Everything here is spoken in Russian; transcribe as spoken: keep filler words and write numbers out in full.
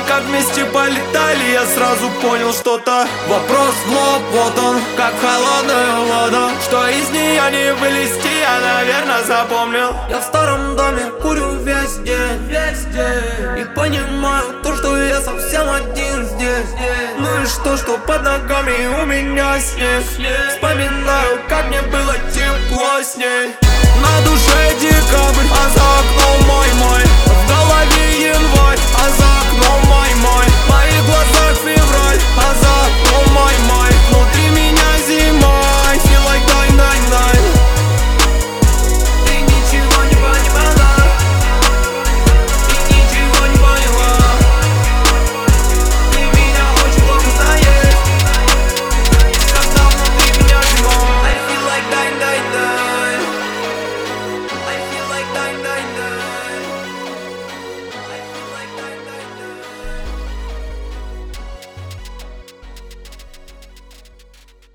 как вместе полетали, я сразу понял что-то. Вопрос в лоб, вот он, как холодная вода. Что из нее не вылезти, я, наверное, запомнил. Я в старом доме курю весь день, весь день, и понимаю то, что я совсем один здесь. Ну и что, что под ногами у меня снег. Вспоминаю, как мне было тепло с ней. На душе декабрь, а за окном мой